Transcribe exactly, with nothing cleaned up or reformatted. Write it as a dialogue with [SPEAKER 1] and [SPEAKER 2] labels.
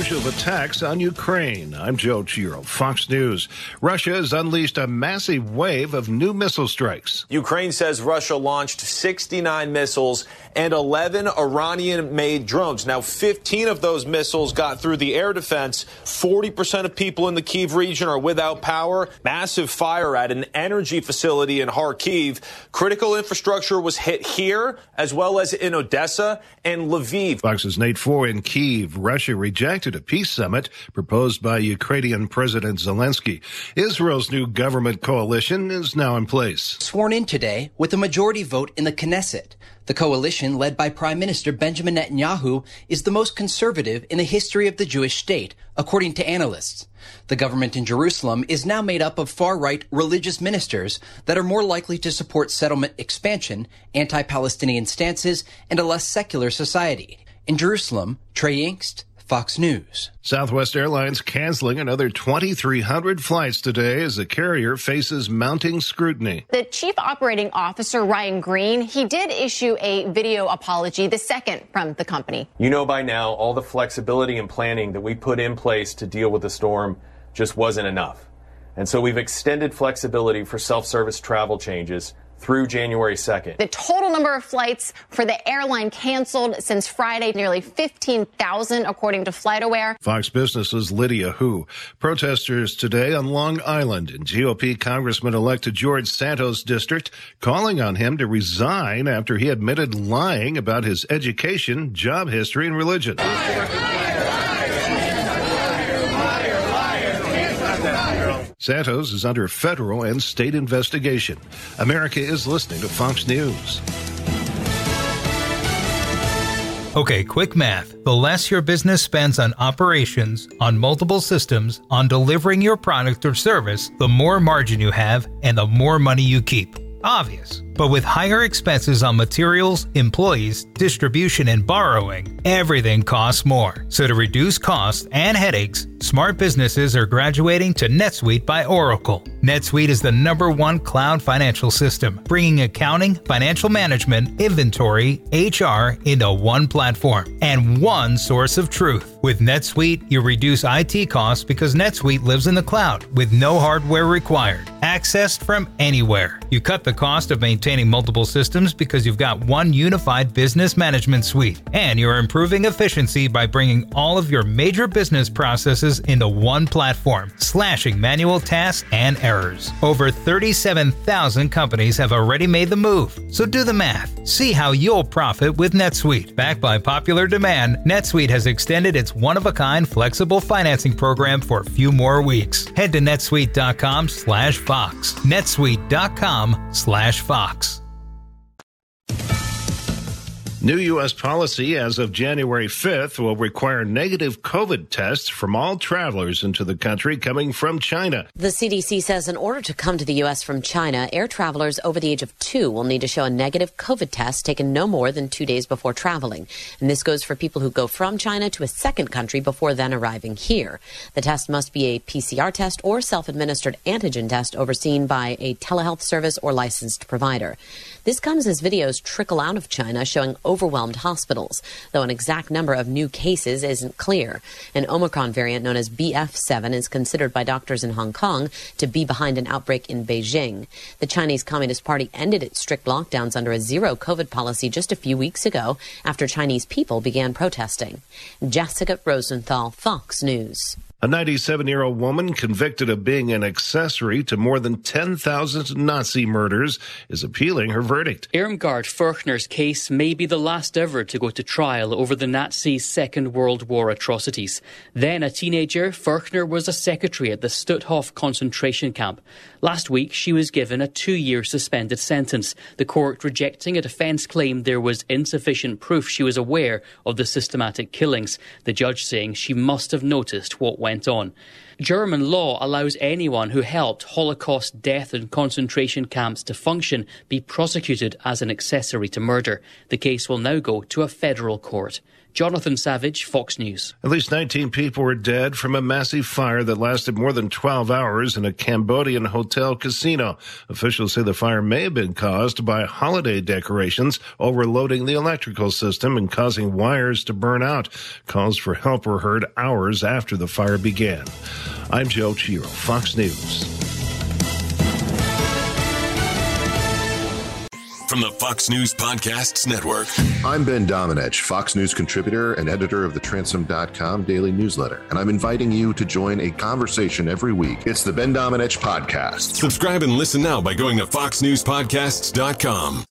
[SPEAKER 1] barrage of attacks on Ukraine. I'm Joe Giro, Fox News. Russia has unleashed a massive wave of new missile strikes.
[SPEAKER 2] Ukraine says Russia launched sixty-nine missiles and eleven Iranian-made drones. Now, fifteen of those missiles got through the air defense. forty percent of people in the Kyiv region are without power. Massive fire at an energy facility in Kharkiv. Critical infrastructure was hit here, as well as in Odessa and Lviv.
[SPEAKER 1] Fox's Nate Four in Kyiv. Russia rejected a peace summit proposed by Ukrainian President Zelensky. Israel's new government coalition is now in place.
[SPEAKER 3] Sworn in today with a majority vote in the Knesset. The coalition, led by Prime Minister Benjamin Netanyahu, is the most conservative in the history of the Jewish state, according to analysts. The government in Jerusalem is now made up of far-right religious ministers that are more likely to support settlement expansion, anti-Palestinian stances, and a less secular society. In Jerusalem, Trey Yingst, Fox News.
[SPEAKER 1] Southwest Airlines canceling another twenty-three hundred flights today as the carrier faces mounting scrutiny.
[SPEAKER 4] The chief operating officer, Ryan Green, he did issue a video apology, the second from the company.
[SPEAKER 5] You know by now, all the flexibility and planning that we put in place to deal with the storm just wasn't enough. And so we've extended flexibility for self-service travel changes through January second.
[SPEAKER 4] The total number of flights for the airline canceled since Friday, nearly fifteen thousand, according to FlightAware.
[SPEAKER 1] Fox Business's Lydia Hu. Protesters today on Long Island in G O P Congressman-elect George Santos' district calling on him to resign after he admitted lying about his education, job history, and religion. Santos is under federal and state investigation. America is listening to Fox News.
[SPEAKER 6] Okay, quick math. The less your business spends on operations, on multiple systems, on delivering your product or service, the more margin you have and the more money you keep. Obvious. But with higher expenses on materials, employees, distribution, and borrowing, everything costs more. So to reduce costs and headaches, smart businesses are graduating to NetSuite by Oracle. NetSuite is the number one cloud financial system, bringing accounting, financial management, inventory, H R into one platform and one source of truth. With NetSuite, you reduce I T costs because NetSuite lives in the cloud with no hardware required, accessed from anywhere. You cut the cost of maintaining multiple systems because you've got one unified business management suite, and you're improving efficiency by bringing all of your major business processes into one platform, slashing manual tasks and errors. Over thirty-seven thousand companies have already made the move, so do the math. See how you'll profit with NetSuite. Backed by popular demand, NetSuite has extended its one-of-a-kind flexible financing program for a few more weeks. Head to netsuite.com slash Fox. netsuite.com slash Fox.
[SPEAKER 1] New U S policy as of January fifth will require negative COVID tests from all travelers into the country coming from China.
[SPEAKER 7] The C D C says in order to come to the U S from China, air travelers over the age of two will need to show a negative COVID test taken no more than two days before traveling. And this goes for people who go from China to a second country before then arriving here. The test must be a P C R test or self-administered antigen test overseen by a telehealth service or licensed provider. This comes as videos trickle out of China showing overwhelmed hospitals, though an exact number of new cases isn't clear. An Omicron variant known as B F seven is considered by doctors in Hong Kong to be behind an outbreak in Beijing. The Chinese Communist Party ended its strict lockdowns under a zero COVID policy just a few weeks ago after Chinese people began protesting. Jessica Rosenthal, Fox News.
[SPEAKER 1] A ninety-seven-year-old woman convicted of being an accessory to more than ten thousand Nazi murders is appealing her verdict.
[SPEAKER 8] Irmgard Furchner's case may be the last ever to go to trial over the Nazi Second World War atrocities. Then a teenager, Furchner was a secretary at the Stutthof concentration camp. Last week, she was given a two-year suspended sentence, the court rejecting a defence claim there was insufficient proof she was aware of the systematic killings, the judge saying she must have noticed what went on. German law allows anyone who helped Holocaust death and concentration camps to function be prosecuted as an accessory to murder. The case will now go to a federal court. Jonathan Savage, Fox News.
[SPEAKER 1] At least nineteen people were dead from a massive fire that lasted more than twelve hours in a Cambodian hotel casino. Officials say the fire may have been caused by holiday decorations overloading the electrical system and causing wires to burn out. Calls for help were heard hours after the fire began. I'm Joe Chiro, Fox News.
[SPEAKER 9] From the Fox News Podcasts Network.
[SPEAKER 10] I'm Ben Domenech, Fox News contributor and editor of the Transom dot com daily newsletter, and I'm inviting you to join a conversation every week. It's the Ben Domenech Podcast.
[SPEAKER 9] Subscribe and listen now by going to fox news podcasts dot com.